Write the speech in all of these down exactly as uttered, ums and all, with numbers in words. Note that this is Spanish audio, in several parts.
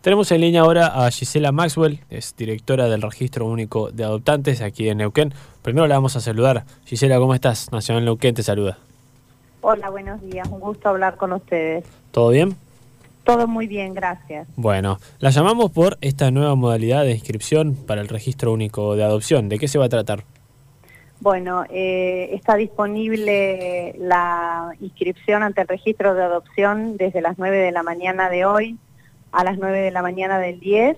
Tenemos en línea ahora a Gisela Maxwell, es directora del Registro Único de Adoptantes aquí en Neuquén. Primero la vamos a saludar. Gisela, ¿cómo estás? Nacional Neuquén te saluda. Hola, buenos días. Un gusto hablar con ustedes. ¿Todo bien? Todo muy bien, gracias. Bueno, la llamamos por esta nueva modalidad de inscripción para el Registro Único de Adopción. ¿De qué se va a tratar? Bueno, eh, está disponible la inscripción ante el registro de adopción desde las nueve de la mañana de hoy a las nueve de la mañana del diez.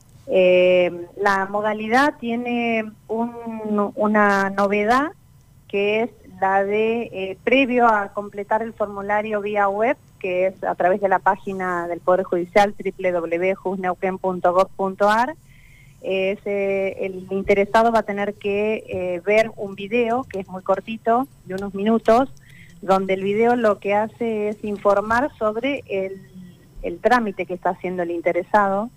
Eh, la modalidad tiene un, una novedad que es la de, eh, previo a completar el formulario vía web, que es a través de la página del Poder Judicial doble u doble u doble u punto jusneuquen punto gob punto ar, eh, se, el interesado va a tener que eh, ver un video que es muy cortito, de unos minutos, donde el video lo que hace es informar sobre el, el trámite que está haciendo el interesado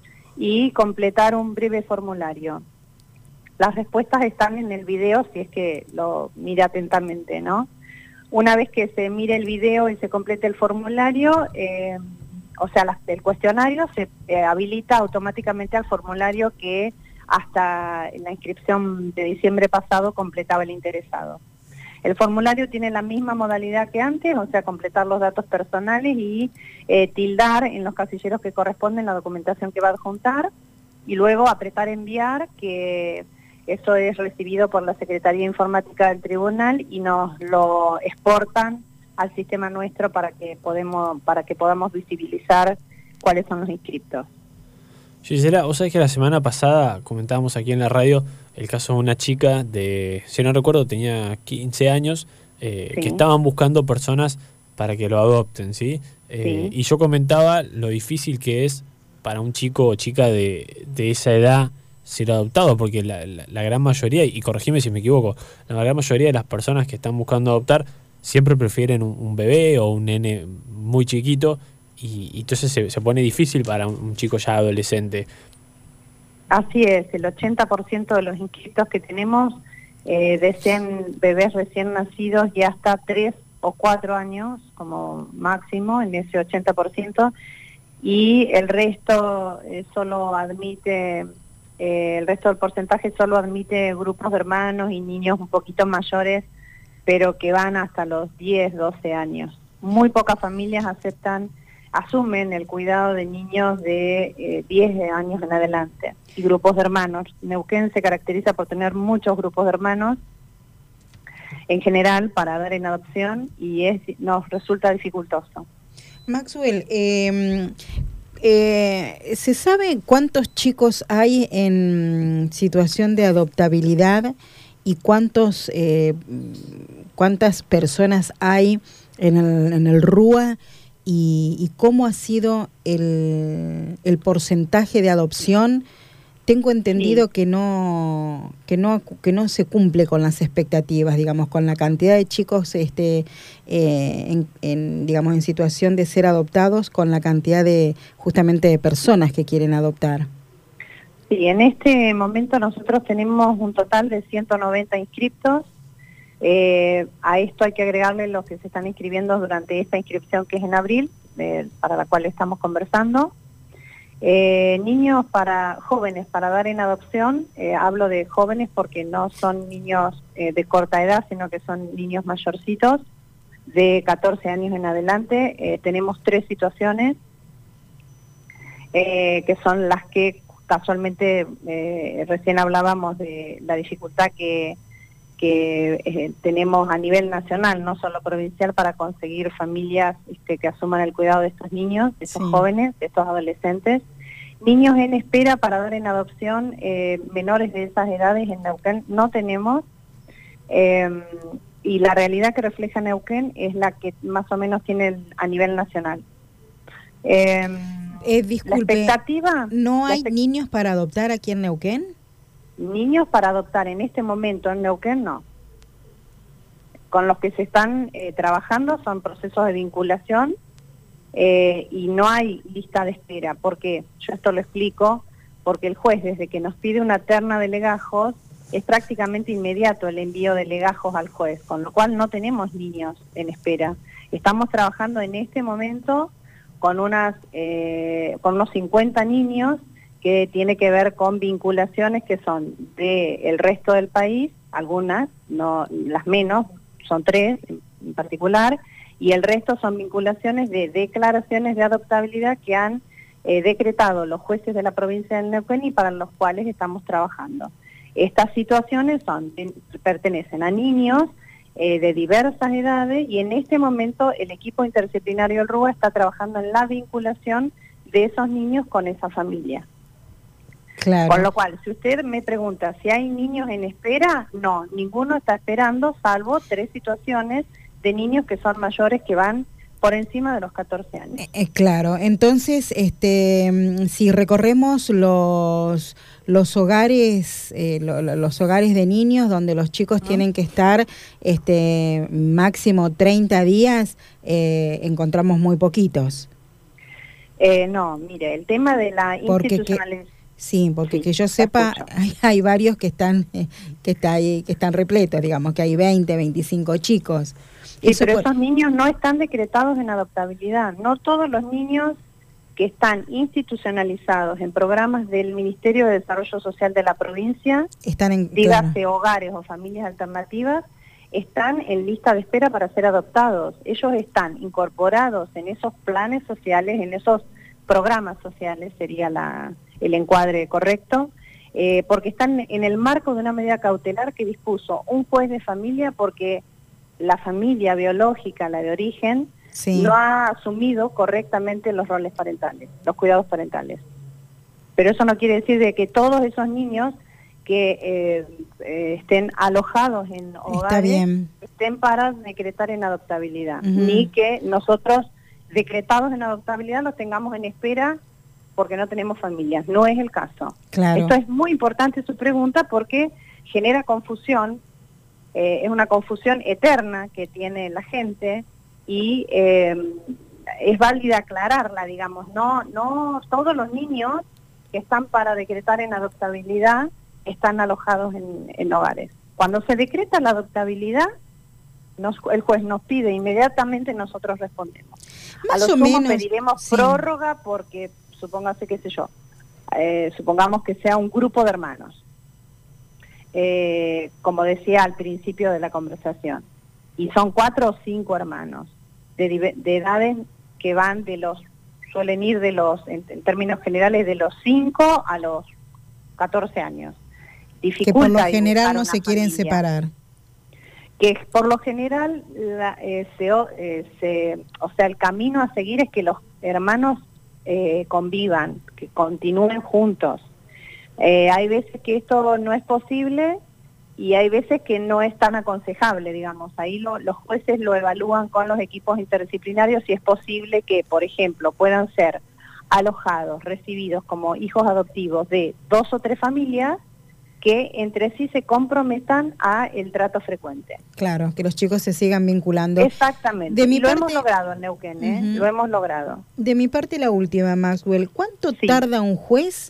y completar un breve formulario. Las respuestas están en el video, si es que lo mira atentamente, ¿no? Una vez que se mire el video y se complete el formulario, eh, o sea, la, el cuestionario se eh, habilita automáticamente al formulario que hasta la inscripción de diciembre pasado completaba el interesado. El formulario tiene la misma modalidad que antes, o sea, completar los datos personales y eh, tildar en los casilleros que corresponden la documentación que va a adjuntar y luego apretar enviar, que eso es recibido por la Secretaría Informática del Tribunal y nos lo exportan al sistema nuestro para que podemos, para que podamos visibilizar cuáles son los inscriptos. Gisela, vos sabés que la semana pasada comentábamos aquí en la radio el caso de una chica de, si no recuerdo, tenía quince años, eh, sí. que estaban buscando personas para que lo adopten, ¿sí? Eh, sí. Y yo comentaba lo difícil que es para un chico o chica de, de esa edad ser adoptado, porque la, la, la gran mayoría, y corregime si me equivoco, la gran mayoría de las personas que están buscando adoptar siempre prefieren un, un bebé o un nene muy chiquito, y, y entonces se, se pone difícil para un, un chico ya adolescente. Así es, el ochenta por ciento de los inscritos que tenemos eh, desean bebés recién nacidos y hasta tres o cuatro años como máximo en ese ochenta por ciento, y el resto eh, solo admite... Eh, el resto del porcentaje solo admite grupos de hermanos y niños un poquito mayores, pero que van hasta los diez, doce años. Muy pocas familias aceptan, asumen el cuidado de niños de eh, diez años en adelante. Y grupos de hermanos. Neuquén se caracteriza por tener muchos grupos de hermanos, en general, para dar en adopción, y es, nos resulta dificultoso. Maxwell, eh... Eh, ¿se sabe cuántos chicos hay en situación de adoptabilidad y cuántos eh, cuántas personas hay en el, en el R U A y, y cómo ha sido el, el porcentaje de adopción? Tengo entendido sí. que no que no que no se cumple con las expectativas, digamos, con la cantidad de chicos este eh, en, en digamos en situación de ser adoptados, con la cantidad de justamente de personas que quieren adoptar. Sí, en este momento nosotros tenemos un total de ciento noventa inscriptos. Eh, a esto hay que agregarle los que se están inscribiendo durante esta inscripción que es en abril, eh, para la cual estamos conversando. Eh, niños para jóvenes para dar en adopción, eh, hablo de jóvenes porque no son niños eh, de corta edad, sino que son niños mayorcitos, de catorce años en adelante. Eh, tenemos tres situaciones, eh, que son las que casualmente eh, recién hablábamos de la dificultad que, que eh, tenemos a nivel nacional, no solo provincial, para conseguir familias este, que asuman el cuidado de estos niños, de estos sí. jóvenes, de estos adolescentes. Niños en espera para dar en adopción, eh, menores de esas edades en Neuquén no tenemos, eh, y la realidad que refleja Neuquén es la que más o menos tiene el, a nivel nacional. Eh, eh, disculpe, la expectativa, ¿no hay la niños para adoptar aquí en Neuquén? Niños para adoptar en este momento en Neuquén no. Con los que se están eh, trabajando son procesos de vinculación, eh, y no hay lista de espera. ¿Por qué? Yo esto lo explico, porque el juez desde que nos pide una terna de legajos es prácticamente inmediato el envío de legajos al juez, con lo cual no tenemos niños en espera. Estamos trabajando en este momento con, unas, eh, con unos cincuenta niños, que tiene que ver con vinculaciones que son del resto del país, algunas, no las menos, son tres en particular, y el resto son vinculaciones de declaraciones de adoptabilidad que han eh, decretado los jueces de la provincia del Neuquén y para los cuales estamos trabajando. Estas situaciones son, pertenecen a niños eh, de diversas edades, y en este momento el equipo interdisciplinario del RUA está trabajando en la vinculación de esos niños con esa familia. Claro. Con lo cual, si usted me pregunta si hay niños en espera, no, ninguno está esperando, salvo tres situaciones de niños que son mayores, que van por encima de los catorce años. Eh, claro, entonces, este, si recorremos los los hogares, eh, lo, los hogares de niños donde los chicos uh-huh. tienen que estar, este, máximo treinta días, eh, encontramos muy poquitos. Eh, no, mire, el tema de la institucionalización. Sí, porque sí, que yo sepa, hay, hay varios que están eh, que está ahí, que están repletos, digamos, que hay veinte, veinticinco chicos. Sí, Eso pero por... esos niños no están decretados en adoptabilidad. No todos los niños que están institucionalizados en programas del Ministerio de Desarrollo Social de la provincia, están en, dígase claro. hogares o familias alternativas, están en lista de espera para ser adoptados. Ellos están incorporados en esos planes sociales, en esos programas sociales, sería la... el encuadre correcto, eh, porque están en el marco de una medida cautelar que dispuso un juez de familia, porque la familia biológica, la de origen, sí. no ha asumido correctamente los roles parentales, los cuidados parentales. Pero eso no quiere decir de que todos esos niños que eh, eh, estén alojados en hogares estén para decretar en adoptabilidad, uh-huh. ni que nosotros decretados en adoptabilidad los tengamos en espera porque no tenemos familias. No es el caso. Claro. Esto es muy importante su pregunta, porque genera confusión, eh, es una confusión eterna que tiene la gente, y eh, es válida aclararla, digamos. No, no todos los niños que están para decretar en adoptabilidad están alojados en, en hogares. Cuando se decreta la adoptabilidad, nos, el juez nos pide inmediatamente, nosotros respondemos. Más A lo o sumo menos, pediremos sí. prórroga porque, supóngase, qué sé yo, eh, supongamos que sea un grupo de hermanos, eh, como decía al principio de la conversación, y son cuatro o cinco hermanos, de, de edades que van de los, suelen ir de los, en, en términos generales, de los cinco a los catorce años. Que por lo general no se quieren familia. separar. Que por lo general, la, eh, se, eh, se, o sea, el camino a seguir es que los hermanos eh, convivan, que continúen juntos. Eh, hay veces que esto no es posible y hay veces que no es tan aconsejable, digamos. Ahí lo, los jueces lo evalúan con los equipos interdisciplinarios si es posible que, por ejemplo, puedan ser alojados, recibidos como hijos adoptivos de dos o tres familias que entre sí se comprometan a el trato frecuente. Claro, que los chicos se sigan vinculando. Exactamente. De mi y lo parte, hemos logrado en Neuquén, ¿eh? Uh-huh. Lo hemos logrado. De mi parte, la última, Maxwell. ¿Cuánto sí. tarda un juez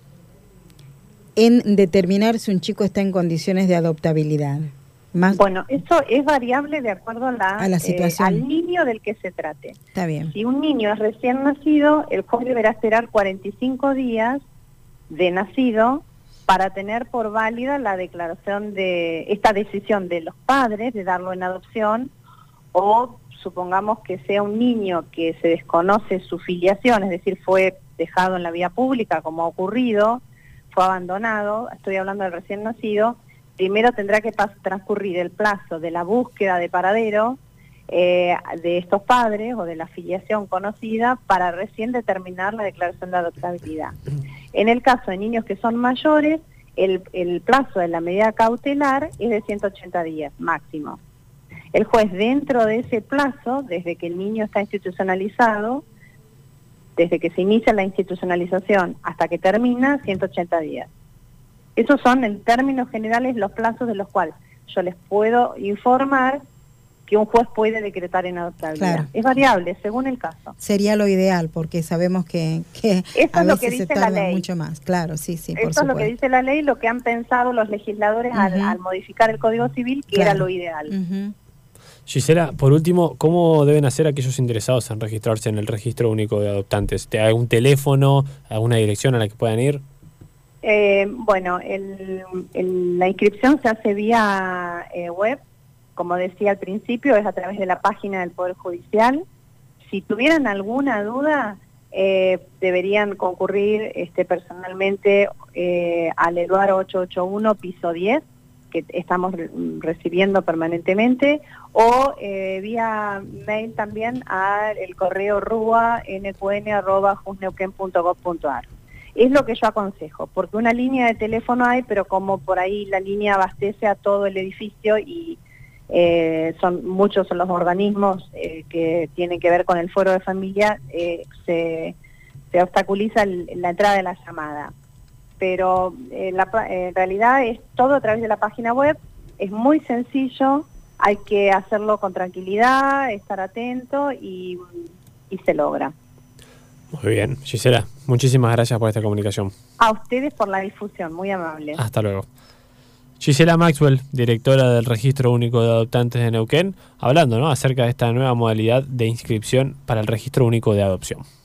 en determinar si un chico está en condiciones de adoptabilidad? Más... Bueno, eso es variable de acuerdo a la, a la situación. Eh, al niño del que se trate. Está bien. Si un niño es recién nacido, el juez deberá esperar cuarenta y cinco días de nacido para tener por válida la declaración de esta decisión de los padres de darlo en adopción, o supongamos que sea un niño que se desconoce su filiación, es decir, fue dejado en la vía pública como ha ocurrido, fue abandonado, estoy hablando del recién nacido, primero tendrá que transcurrir el plazo de la búsqueda de paradero eh, de estos padres o de la filiación conocida para recién determinar la declaración de adoptabilidad. En el caso de niños que son mayores, el, el plazo de la medida cautelar es de ciento ochenta días máximo. El juez, dentro de ese plazo, desde que el niño está institucionalizado, desde que se inicia la institucionalización hasta que termina, ciento ochenta días. Esos son, en términos generales, los plazos de los cuales yo les puedo informar que un juez puede decretar en adoptabilidad. Claro. Es variable, según el caso. Sería lo ideal, porque sabemos que, que a veces se tarda mucho más. Claro, sí, sí, por Eso supuesto. es lo que dice la ley, lo que han pensado los legisladores uh-huh. al, al modificar el Código Civil, que claro. era lo ideal. Uh-huh. Gisela, por último, ¿cómo deben hacer aquellos interesados en registrarse en el Registro Único de Adoptantes? ¿Te algún teléfono, alguna dirección a la que puedan ir? Eh, bueno, el, el, la inscripción se hace vía eh, web, como decía al principio, es a través de la página del Poder Judicial. Si tuvieran alguna duda, eh, deberían concurrir este, personalmente eh, al Eduardo ochocientos ochenta y uno, piso diez, que estamos recibiendo permanentemente, o eh, vía mail también al correo rua n q n arroba jusneuquén punto gob punto a r. Es lo que yo aconsejo, porque una línea de teléfono hay, pero como por ahí la línea abastece a todo el edificio y eh, son muchos son los organismos eh, que tienen que ver con el foro de familia, eh, se, se obstaculiza el, la entrada de la llamada. Pero eh, la, en realidad es todo a través de la página web, es muy sencillo, hay que hacerlo con tranquilidad, estar atento y, y se logra. Muy bien, Gisela, muchísimas gracias por esta comunicación. A ustedes por la difusión, muy amable. Hasta luego. Gisela Maxwell, directora del Registro Único de Adoptantes de Neuquén, hablando, ¿no?, acerca de esta nueva modalidad de inscripción para el Registro Único de Adopción.